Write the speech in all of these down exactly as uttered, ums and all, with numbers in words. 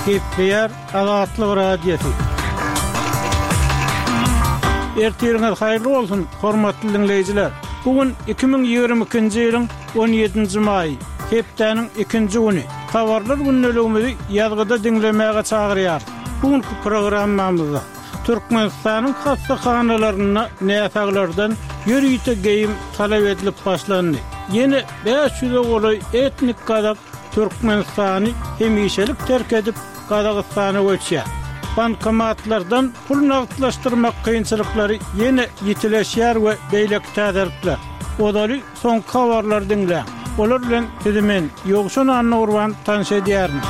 Kepler Azatlyk Radiosu. Ertirňiz haýyrly bolsun, hormatly dinleýijiler. Bugün iki bin ýygrimi ikinji ýylyň on ýedinji maý, hepdeniň ikinji güni. Habarlar günneligimizi ýazgyda dinlemäge çagyrýar. Bugünkü programmamyzda Türkmenistanyň hassakanalarına näsaglardan ýürüýte geýim talap edilip başlandy. Ýene beş ýüze goly etnik kazak Türkmenistany hemişelik terk edip Kazakstana göçýär. Bankomatlardan pul nagdlaşdyrmak kynçylyklary ýene ýitileşýär we beýlek täziripler. Odaly soň habarlar dinle. Olar bilen tedimen ýogşan anna urban tanış edýärin.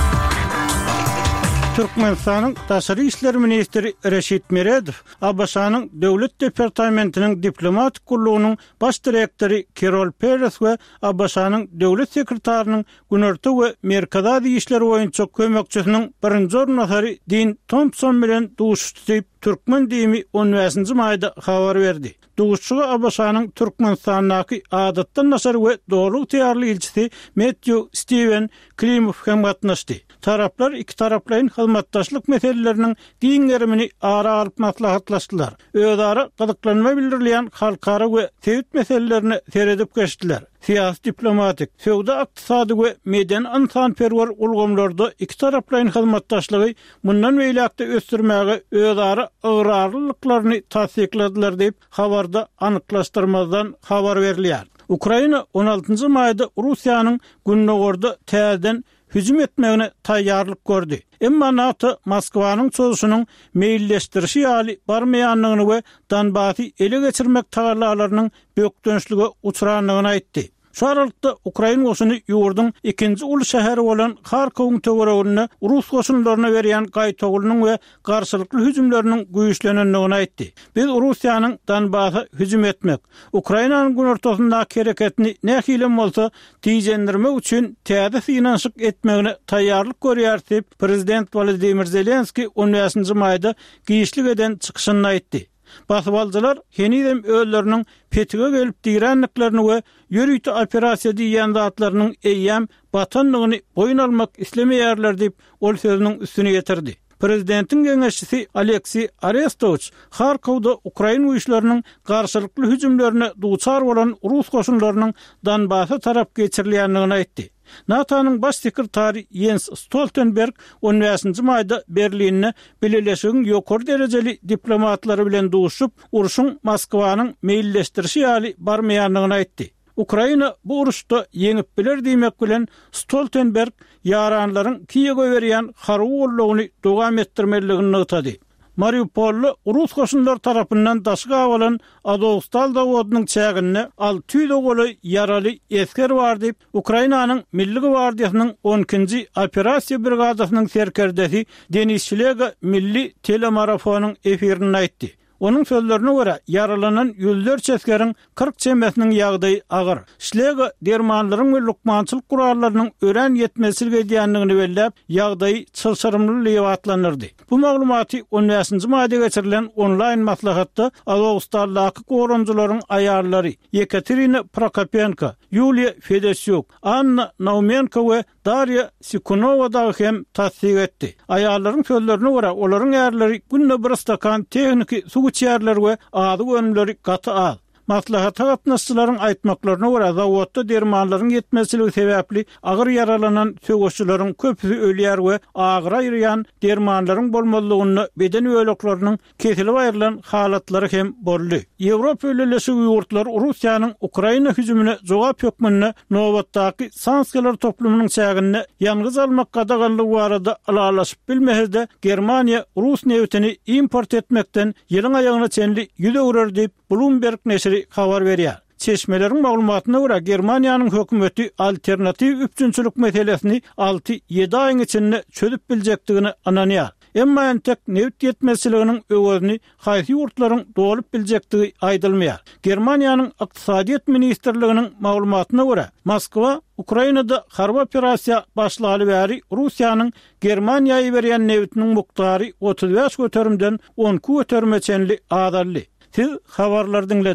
Türkmenistanyň Taşary işler ministri Reşit Meredow, Abaşanyň Döwlet departamentiniň diplomatik gurulunyň baş direktori Kirol Peres we Abaşanyň döwlet sekretarinyň Günerti we Merkezi işler boýunça kömekçisiniň birinji ornatary Dean Thompson bilen duşuşdyp Türkmen diýimi on beşinji maýda habar berdi. Duşuşçy Abaşanyň Türkmenistanyňky adatdan nasar we dogry tiýarly elçisi Matthew Steven Klimow hem gatnaşdy. Taraplar iki taraplaryň hyzmatdaşlyk meseleleriniň giňerimini ara alyp maslahatlaşdylar. Özara gydyklanma bildirilýän halkara we tewit meselelerini seredip geçdiler. Siyasi diplomatik, sowda ykdysady we meden ansanperwer ulgamlarda iki taraplaryň hyzmatdaşlygy mundan beýlekde ösdürmäge özara ygyrarlyklaryny tasdikladiler diýip habarda anyklaşdyrmazdan habar berilýär. Ukraina on altynji maýda Russiýanyň Günnogorda täzeden hüjüm etmegine taýýarlyk gördü. Emma NATO Moskwanyň çözüşiniň meýilleşdirişi ýaly barmaýanlygyny we Donbassy ele geçirmek taýýarlarynyň bökdönçlige uçranlygyny aýtdy. Şu aralykda Ukraina goşuny ýurduň ikinji uly şäheri bolan Kharkowyň töweregine Rus goşunlaryna berýän gaýtagylynyň we garşylykly hüjümleriniň güýçlenenligini aýtdy. Biz Russiýanyň Donbassy hüjüm etmek, Ukrainanyň gün ortasyndaky hereketini nähilem bolsa tiýjendirmek üçin täze finansyk etmegine taýýarlyk görýär diýip Prezident Volodymyr Zelenski on beşinji maýda giýişlik eden çykyşyny aýtdy. Basbalcılar henidem ölleriniň petige gelip diýrenliklerini we ýürüýte operasiýa diýen zatlarynyň eýýäm batanlygyny boýun almak islemeýärler diýip ol sözüniň üstüne getirdi. Prezidentiň geňeşçisi Aleksey Arestovich Kharkowda Ukraina güýçleriniň garşylykly hüjümlerine duçar bolan Rus goşunlarynyň Donbassy tarap geçirilýänligini aýtdy. NATO'nun baş sekretari Jens Stoltenberg on beşinji maýda Berlinne bileşigiň ýokary derejeli diplomatlary bilen duşup, uruşyň Moskwanyň meýilleşdirişi ýaly barmaýanlygyny aýtdy. Ukraina bu uruşda yeňip biler diýmek bilen Stoltenberg ýaranlaryň Kiýewge berýän harby gollagyny dowam etdirmeligini ýetdi. Mariupolly Rus goşunlar tarapyndan daşga awalan Azovstal dawadynyň çägine alty ýüze goly yaraly esker bar diýip Ukrainanyň Milli Gwardiýasynyň on ikinji operasiýa brigadasynyň serkerdesi Denis Şlega milli telemarafonyň efirini aýtdy. Onun sözlerine göre yaralanan yüzlerce askerin kırk çembesinin ýagdaýy agyr. Şlega dermanlaryň we lukmançylyk gurallarynyň ören yetmezligi diýenligini bellep, ýagdaýy çylşyrymly diýip atlanyrdy. Bu maglumaty on beşinji maýda geçirilen onlaýn maslahatda Azovstaldaky goranjylaryň aýarlary Yekaterina Prokopenko, Yulia Fedosyuk, Anna Naumenko we Darya Sikunova da hem tasdik etdi. Aýarlaryň sözlerine göre olaryň ýerleri günne bir stakan tehniki su içerler we ady önümleri gaty al. Maslahata gatnaşçylaryň aýtmaklaryna görä zawodda dermanlaryň ýetmezligi sebäpli agyr yaralanan söwüşçülaryň köpüsi ölýär we agyr aýryan dermanlaryň bolmalygyny beden öýleklarynyň kesilip aýrylan halatlary hem boldy. Ýewropa ýöneşigi ýurtlary Russiýanyň Ukraina hüjümine jogap ýokmanyny nowatdaky sanksiýalar toplumynyň çägine ýalňyz almak gadaganlygy barada alalaşyp bilmehde Germaniýa Rus newtini import etmekden ýylyň aýagyna çenli ýüze urar diýip Bloomberg neşri habar berýär. Çeşmeleriň maglumatyna görä Germaniýanyň hökümeti alternativ üçünçülük meselesini alty ýedi aýyň içinde çözüp biljekdigini ananýar. Emma entek newt ýetmezliginiň öwrüni haýsy ýurtlaryň dolup biljekdigi aýdylmaýar. Germaniýanyň ykdysadyýet ministrliginiň maglumatyna görä Moskwa Ukrainada harby operasiýa başlagy bäri Russiýanyň Germaniýaýa berýän newtiniň muktary otuz beş göterimden on iki göterime çenli adally. Siz habarlar dinlediniz.